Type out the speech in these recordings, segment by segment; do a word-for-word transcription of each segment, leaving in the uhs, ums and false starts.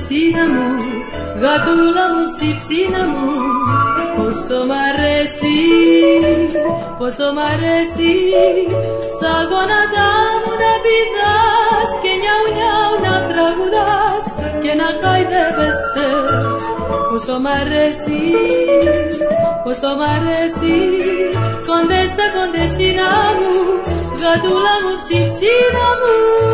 κοντεσίνα μου, γατούλα μου ψιψίνα μου, πόσο μ' αρέσει, πόσο μ' αρέσει, στα γόνατά μου να πηδάς και νιάου νιάου να τραγουδάς και να χαϊδεύεσαι. Πόσο μ' αρέσει, πόσο μ' αρέσει, κοντέσα κοντεσίνα μου, γατούλα μου ψιψίνα μου.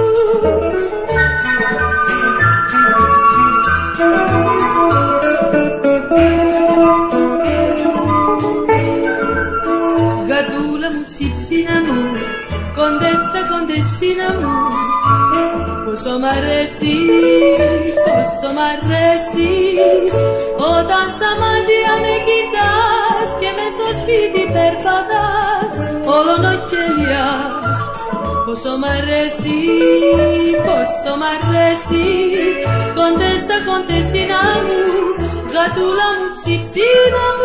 Γατούλα μου ψιψίνα μου, κοντέσα κοντεσίνα μου, πόσο μ' αρέσει, πόσο μ' αρέσει, όταν στα μάτια με κοιτάς και μες στο σπίτι περπατάς ολονοχέλια. Πόσο μ' αρέσει, πόσο μ' αρέσει, κοντέσα κοντεσίνα μου, γατούλα μου ψιψίνα μου.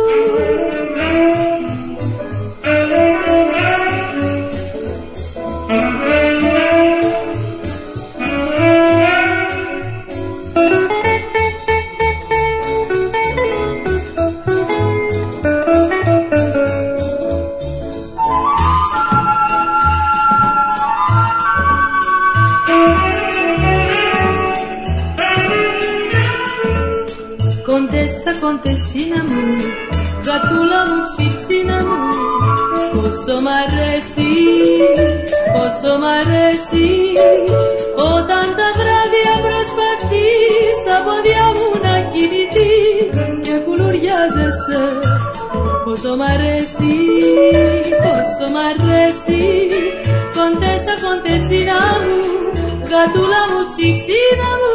Κοντέσα κοντεσίνα μου, γατούλα μου ψιψίνα μου, πόσο μ' αρέσει, πόσο μ' αρέσει, όταν τα βράδια προσπαθείς στα πόδια μου να κοιμηθείς και κουλουριάζεσαι. Πόσο μ' αρέσει, πόσο μ' αρέσει, κοντέσα κοντεσίνα μου, γατούλα μου ψιψίνα μου.